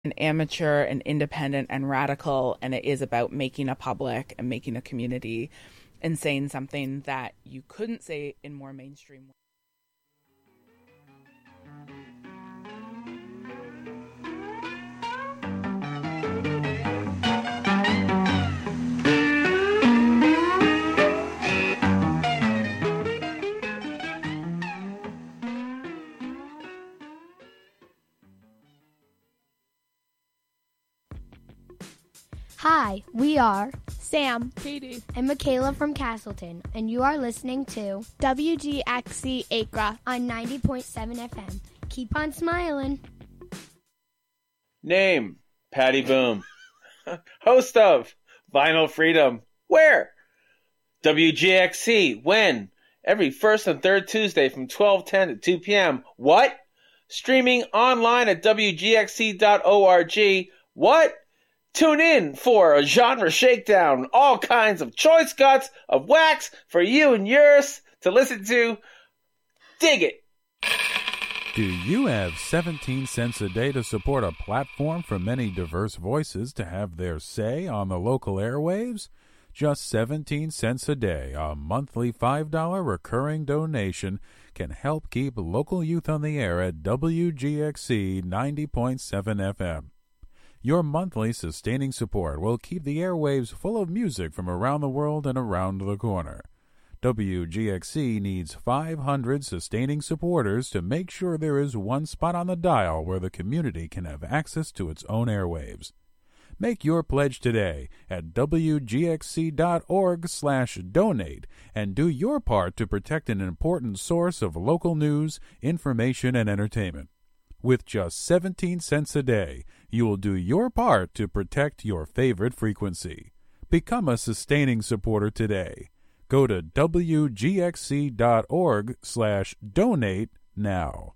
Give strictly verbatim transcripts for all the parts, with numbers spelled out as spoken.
and amateur and independent and radical, and it is about making a public and making a community and saying something that you couldn't say in more mainstream ways. Hi, we are Sam, Katie, and Michaela from Castleton, and you are listening to W G X C Acra on ninety point seven F M. Keep on smiling. Name, Patty Boom. Host of Vinyl Freedom. Where? W G X C. When? Every first and third Tuesday from twelve ten to two p.m. What? Streaming online at W G X C dot org. What? Tune in for a genre shakedown, all kinds of choice cuts of wax for you and yours to listen to. Dig it. Do you have seventeen cents a day to support a platform for many diverse voices to have their say on the local airwaves? Just seventeen cents a day, a monthly five dollars recurring donation can help keep local youth on the air at W G X C ninety point seven F M. Your monthly sustaining support will keep the airwaves full of music from around the world and around the corner. W G X C needs five hundred sustaining supporters to make sure there is one spot on the dial where the community can have access to its own airwaves. Make your pledge today at W G X C dot org slash donate and do your part to protect an important source of local news, information, and entertainment. With just seventeen cents a day, you will do your part to protect your favorite frequency. Become a sustaining supporter today. Go to W G X C dot org slash donate now.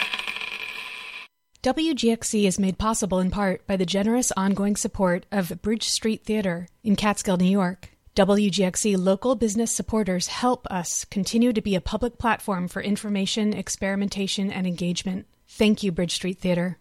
W G X C is made possible in part by the generous ongoing support of Bridge Street Theater in Catskill, New York. W G X C local business supporters help us continue to be a public platform for information, experimentation, and engagement. Thank you, Bridge Street Theater.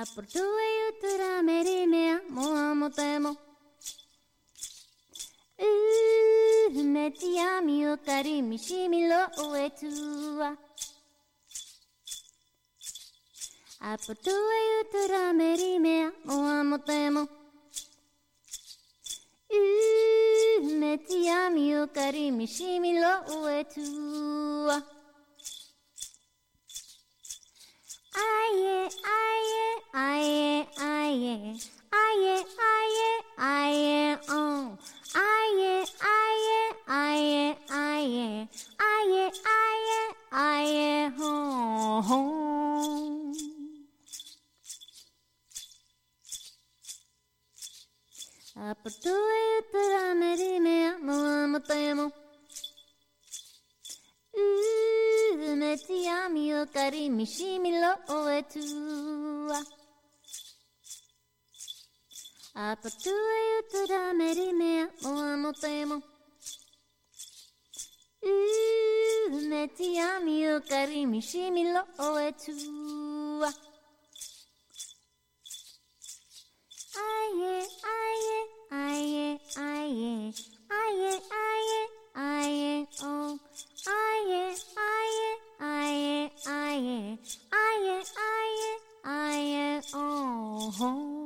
Apportui utrame rimea muamotemo. Uh, metiami o karimi shimilo uetua. Apportui utrame rimea muamotemo. Uh, metiami o karimi shimilo uetua. Aye, aye, aye, aye, aye, aye, aye, oh. Aye, aye, aye, aye, aye, aye, aye, ho, ho. Apportui utrame rimea muamotemo. Uh, metiami o karimi shimilo uetua. Apportui utrame rimea muamotemo. Uh, metiami o karimi shimilo uetua. Aye, aye, aye, aye, aye, aye, aye, oh. Aye, aye, aye, aye, aye, aye, aye, oh, oh.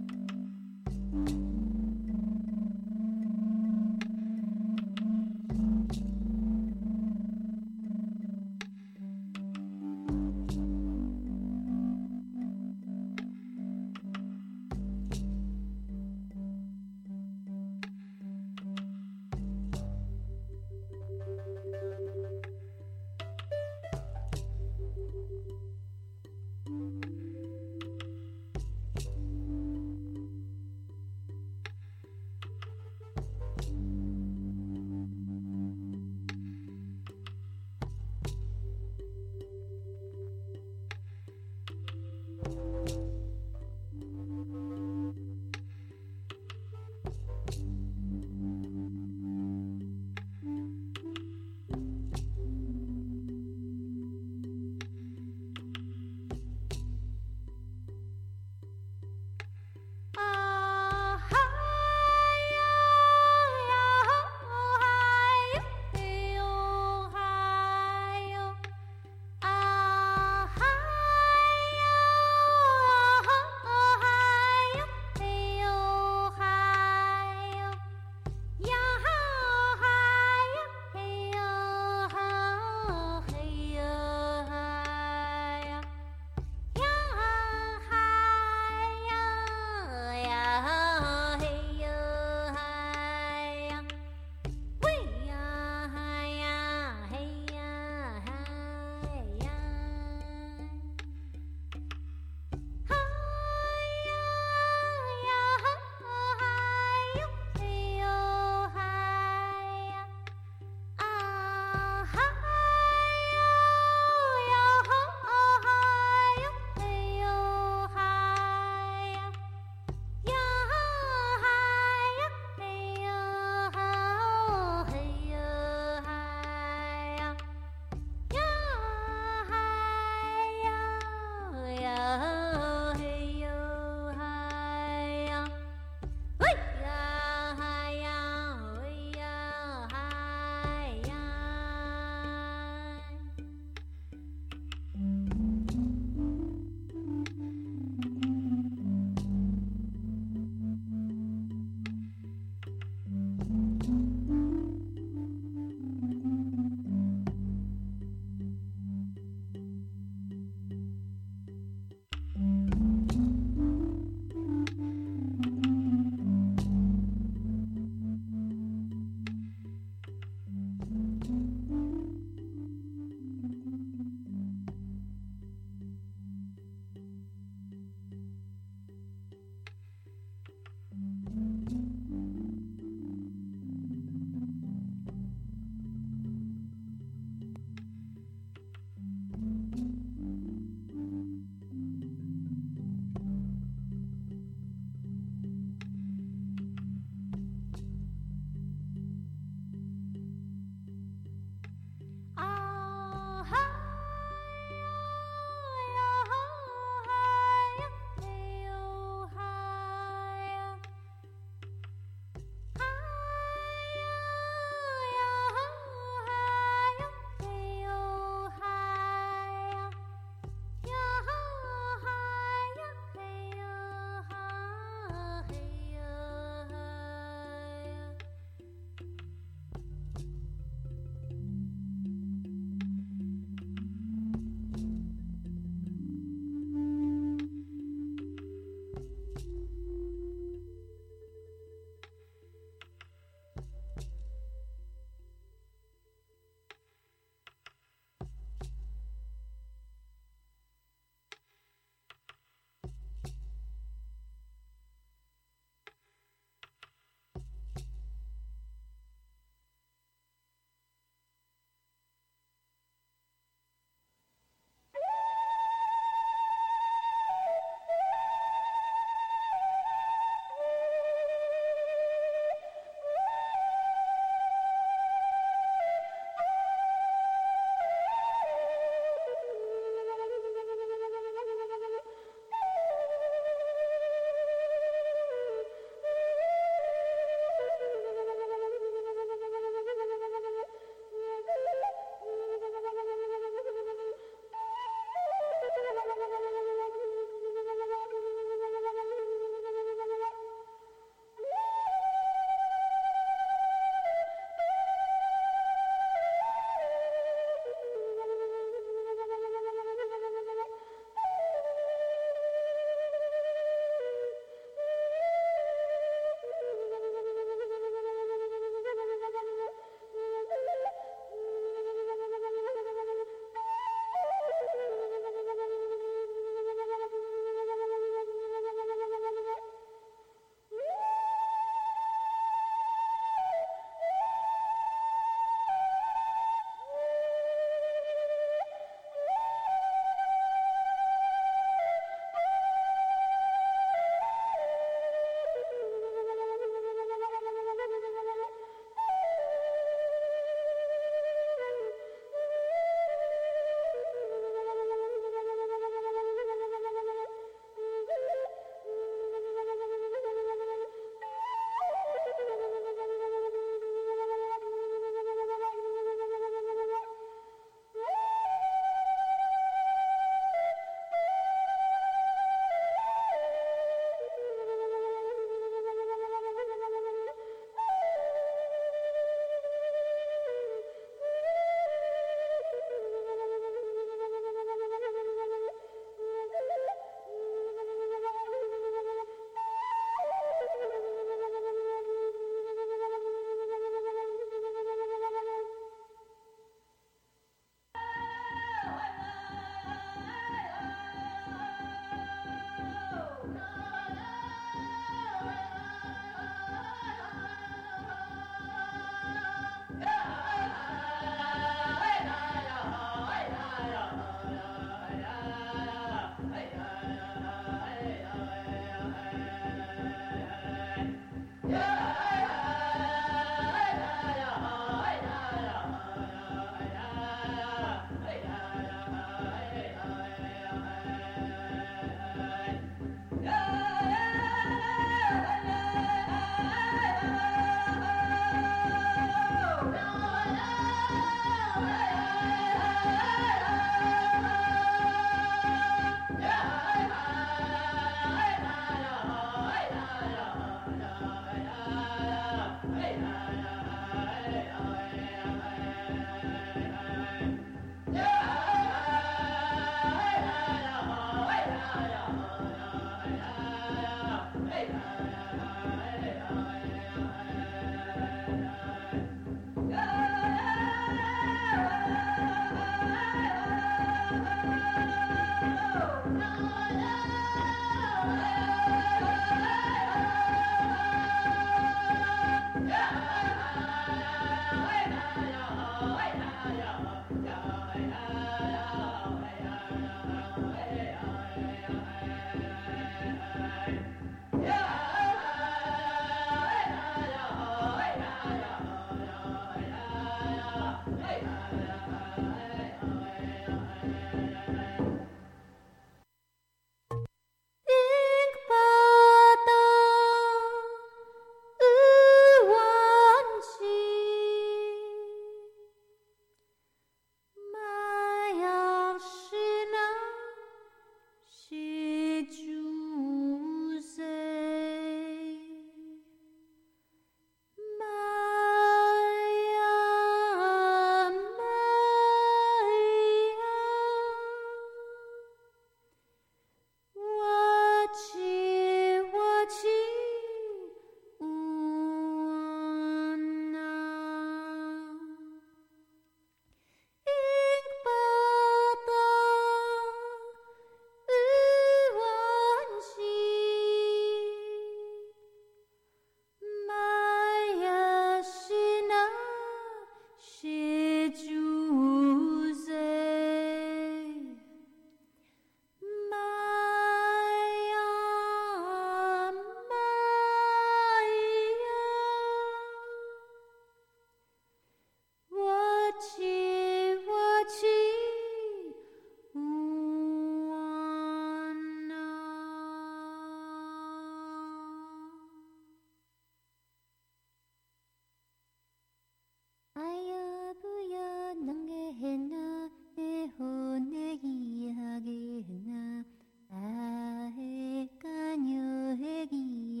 아여 부여 난게나 내 혼내기 하게나 아해 까녀 해기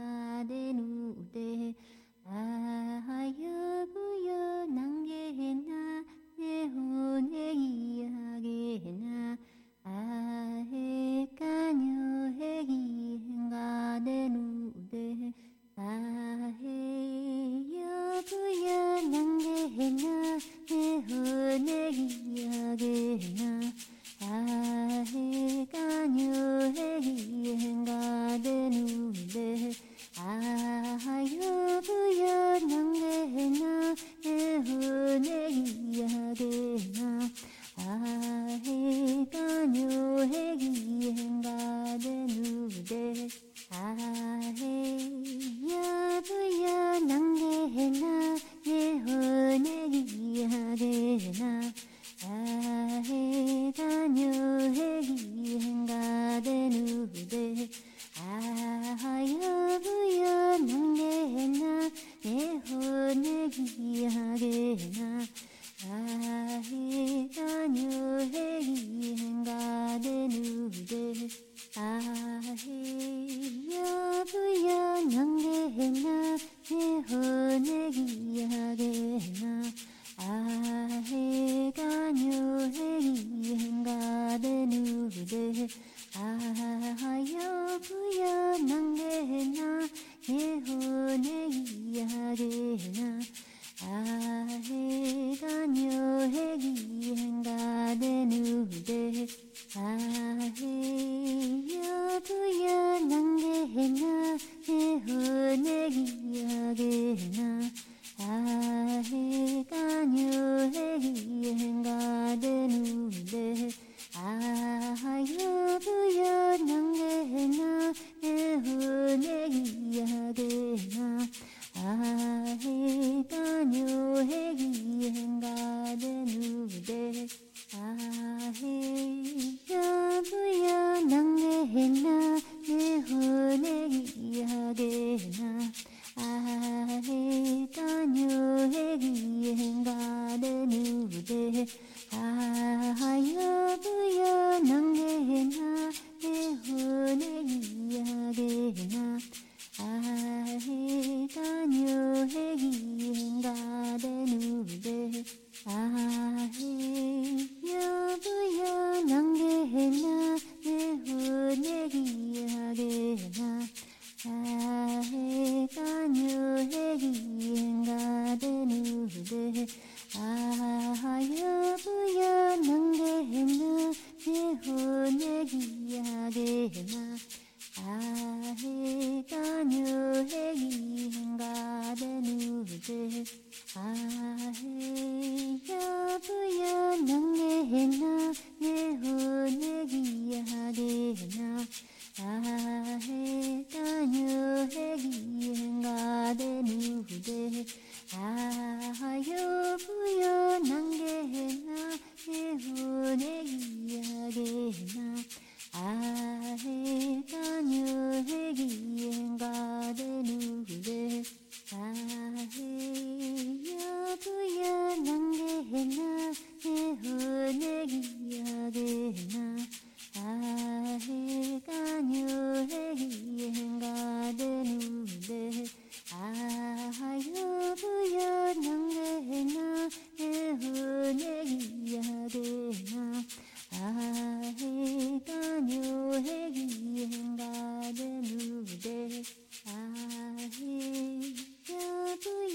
행가대누대 아여 부여 난게나 내 혼내기 하게나 아해 까녀 해기 행가대누대 아해 여부여 난게나 내 혼내기 하게나 아해 까녀 해기 행가대누대 아여부여 난게나 내 혼내기 하게나 아해 까녀 해기 행가대누대 아해 여부여 난게나 내 혼내기 하게나 아해 까녀 해기 행가대누대 아여부여 난게나 내 혼내기 하게나 아해 까녀 해기 행가대누대 아해 여부여 난게나 내 혼내기 하게나 아해 까녀 해기 행가대누대 아여부여 난게나 내 혼내기 하게나 아해 까녀 해기 행가대누대 아해 여부여 난게나 내 혼내기 하게나 아해 까녀 해기 행가대누대 아여부여 난게나 내 혼내기 하게나 아해 까녀 해기 행가대누대 아해 여부여 난게나 내 혼내기 하게나 아해 까녀 해기 행가대누대 아여부여 난게나 내 혼내기 하게나 아해 까녀 해기 행가대누대 아해 여부여 난게나 내 혼내기 하게나 아해 까녀 해기 행가대누대 아여부여 난게나 내 혼내기 하게나 아해 까녀 해기 행가대누대 아해 여부여 난게나 내 혼내기 하게나 아해 까녀 해기 행가대누대 아여부여 난게나 내 혼내기 하게나 아해 까녀 해기 행가대누대 아해 여부여 난게나 내 혼내기 하게나 아해 까녀 해기 행가대누대 아여부여 난게나 내 혼내기 하게나 아해 까녀 해기 행가대누대 아해 여부여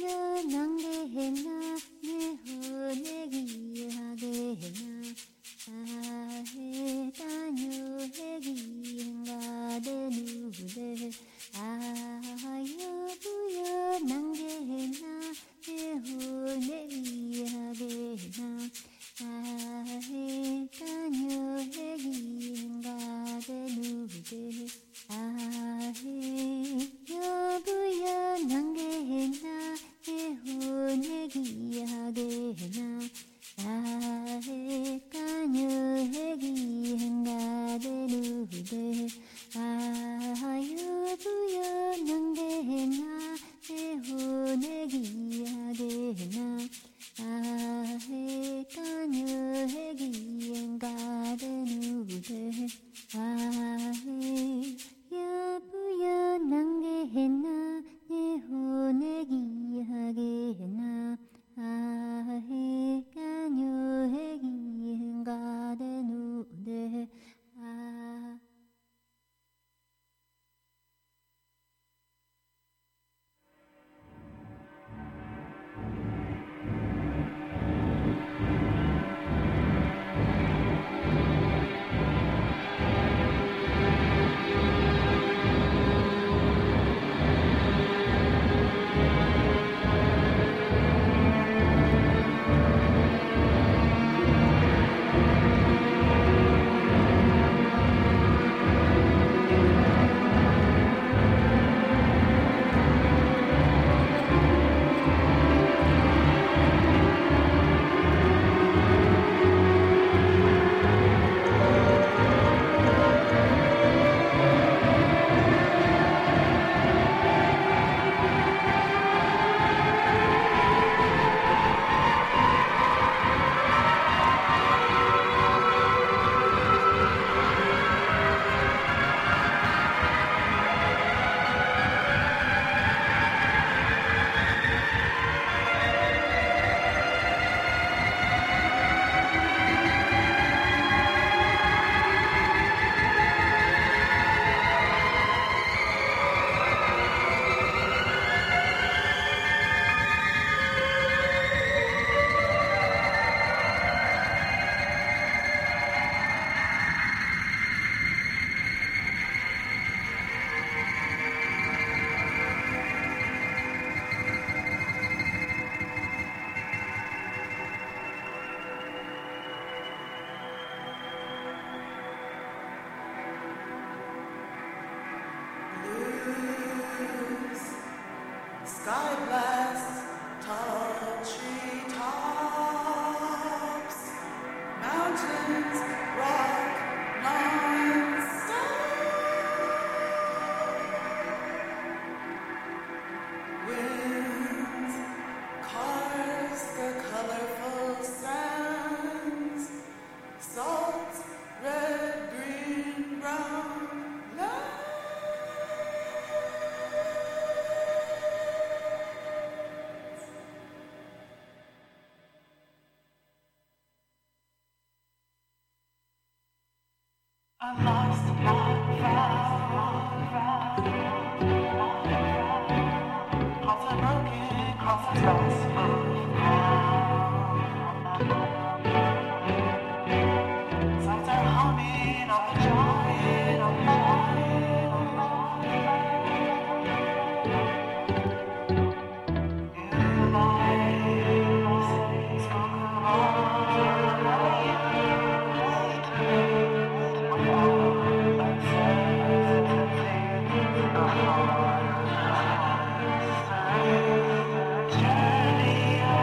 Journey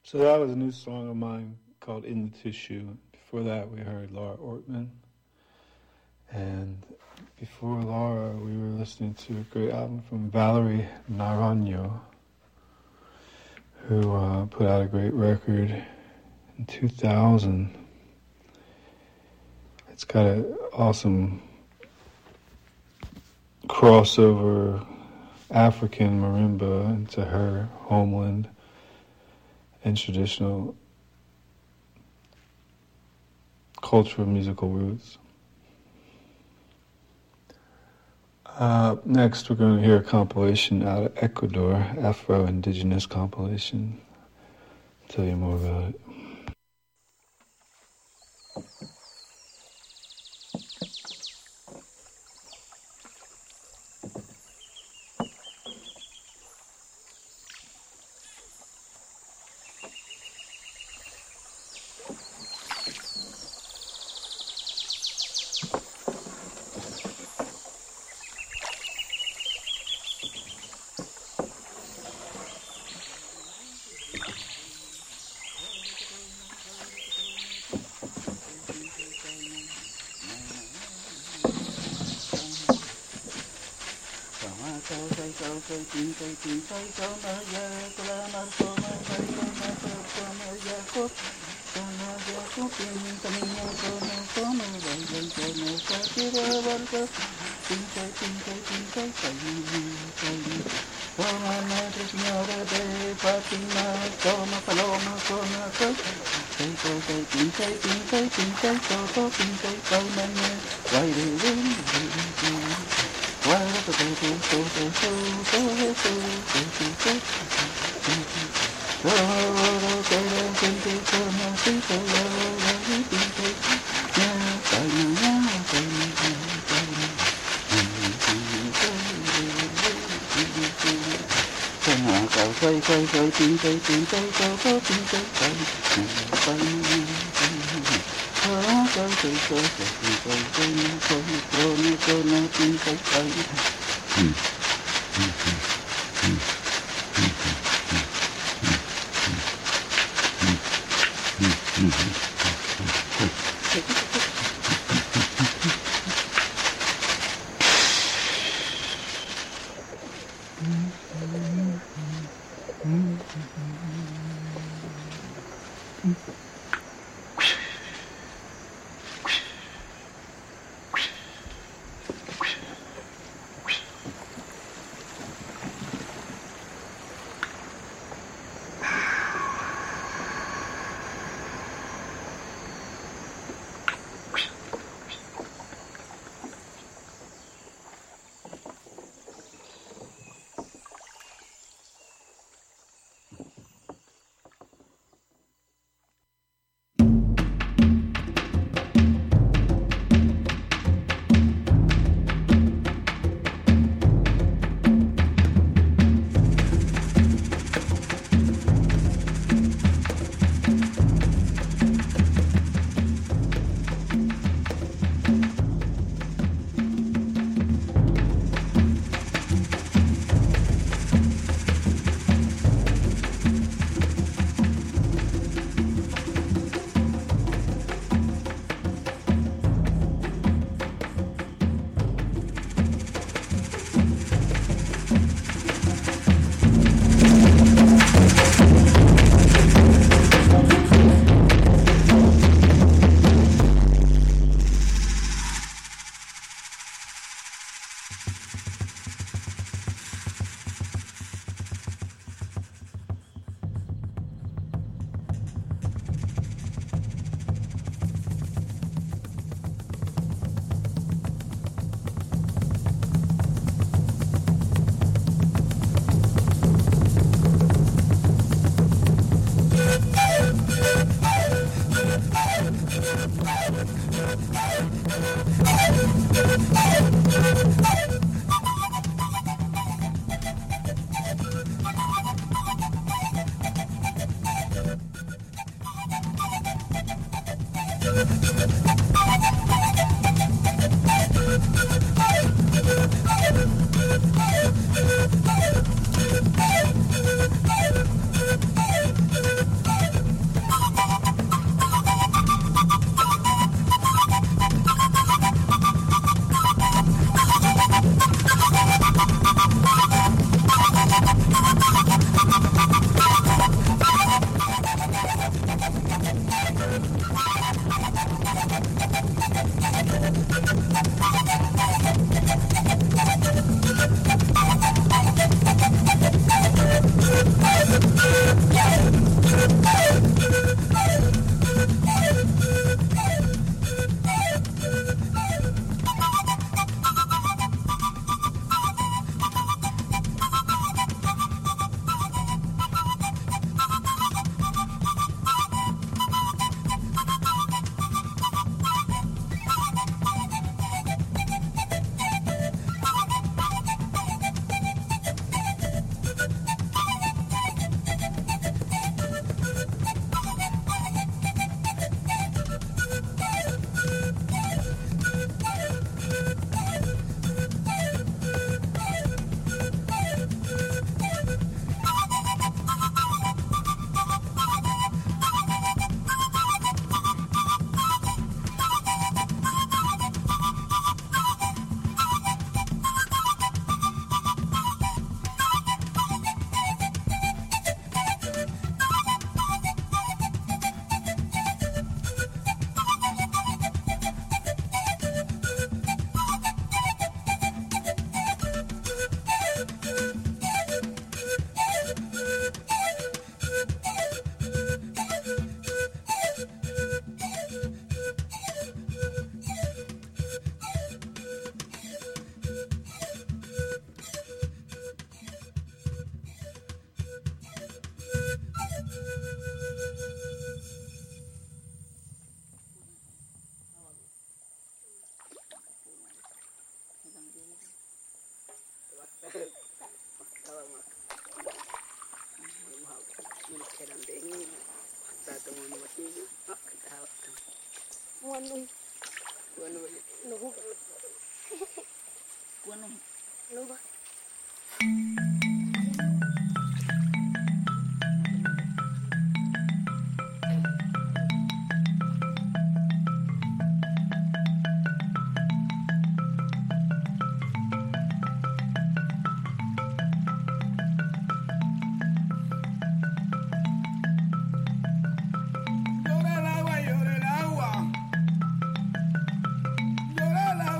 So that was a new song of mine called In the Tissue. Before that, we heard Laura Ortman. And before Laura, we were listening to a great album from Valerie Naranjo, who uh, put out a great record in two thousand. It's got an awesome crossover African marimba into her homeland and traditional cultural musical roots. Uh, next, we're going to hear a compilation out of Ecuador, Afro-Indigenous compilation. I'll tell you more about it. Llora el agua, llora el agua. Llora el agua.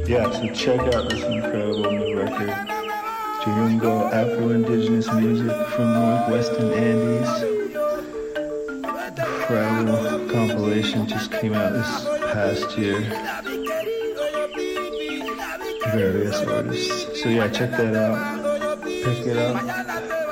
yeah, so check out this incredible new record. Jurungo Afro-Indigenous music from Northwestern Andes. Incredible compilation just came out this past year. Various artists. So yeah, check that out. Pick it up.